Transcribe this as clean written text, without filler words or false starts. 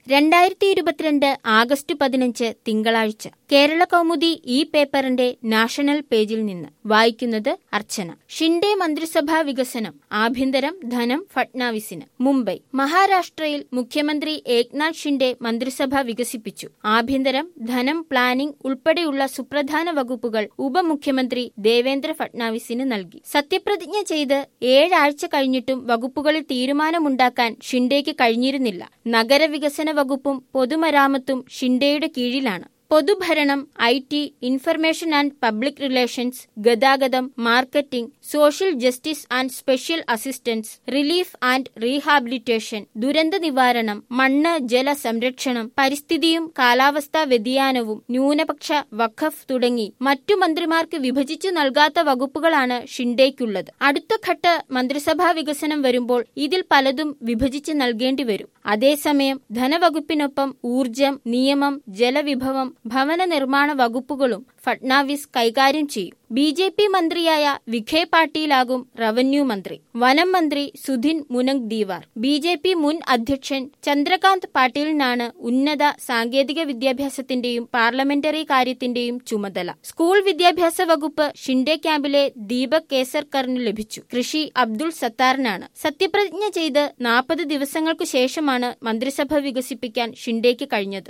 2022 August 15 തിങ്കളാഴ്ച കേരള കൗമുദി ഈ പേപ്പറിന്റെ നാഷണൽ പേജിൽ നിന്ന് വായിക്കുന്നത് അർച്ചന. ഷിൻഡെ മന്ത്രിസഭാ വികസനം, ആഭ്യന്തരം, ധനം ഫട്നാവിസിന്. മുംബൈ. മഹാരാഷ്ട്രയിൽ മുഖ്യമന്ത്രി ഏക്നാഥ് ഷിൻഡെ മന്ത്രിസഭ വികസിപ്പിച്ചു. ആഭ്യന്തരം, ധനം, പ്ലാനിംഗ് ഉൾപ്പെടെയുള്ള സുപ്രധാന വകുപ്പുകൾ ഉപമുഖ്യമന്ത്രി ദേവേന്ദ്ര ഫട്നാവിസിന് നൽകി. സത്യപ്രതിജ്ഞ ചെയ്ത് 7 ആഴ്ച കഴിഞ്ഞിട്ടും വകുപ്പുകളിൽ തീരുമാനമുണ്ടാക്കാൻ ഷിൻഡെയ്ക്ക് കഴിഞ്ഞിരുന്നില്ല. നഗരവികസന വകുപ്പും പൊതുമരാമത്തും ഷിൻഡെയുടെ കീഴിലാണ്. പൊതുഭരണം, IT, information and public relations, ഗതാഗതം, marketing, social justice and special assistance, relief and rehabilitation, ദുരന്ത നിവാരണം, മണ്ണ് ജല സംരക്ഷണം, പരിസ്ഥിതിയും കാലാവസ്ഥാ വ്യതിയാനവും, ന്യൂനപക്ഷ വഖഫ് തുടങ്ങി മറ്റു മന്ത്രിമാർക്ക് വിഭജിച്ചു നൽകാത്ത വകുപ്പുകളാണ് ഷിൻഡെയ്ക്കുള്ളത്. അടുത്ത ഘട്ട മന്ത്രിസഭാ വികസനം വരുമ്പോൾ ഇതിൽ പലതും വിഭജിച്ച് നൽകേണ്ടി വരും. അതേസമയം ധനവകുപ്പിനൊപ്പം ഊർജം, നിയമം, ജലവിഭവം, ഭവന നിർമ്മാണ വകുപ്പുകളും ഫട്നാവിസ് കൈകാര്യം ചെയ്യും. BJP മന്ത്രിയായ വിഖേ പാട്ടീലാകും റവന്യൂ മന്ത്രി. വനം മന്ത്രി സുധിൻ മുനങ്ദീവാർ. BJP മുൻ അധ്യക്ഷൻ ചന്ദ്രകാന്ത് പാട്ടീലിനാണ് ഉന്നത സാങ്കേതിക വിദ്യാഭ്യാസത്തിന്റെയും പാർലമെന്ററി കാര്യത്തിന്റെയും ചുമതല. സ്കൂൾ വിദ്യാഭ്യാസ വകുപ്പ് ഷിൻഡെ ക്യാമ്പിലെ ദീപക് കേസർക്കറിന് ലഭിച്ചു. കൃഷി അബ്ദുൾ സത്താറിനാണ്. സത്യപ്രതിജ്ഞ ചെയ്ത് 40 ദിവസങ്ങൾക്കു ശേഷമാണ് മന്ത്രിസഭ വികസിപ്പിക്കാൻ ഷിൻഡെയ്ക്ക് കഴിഞ്ഞത്.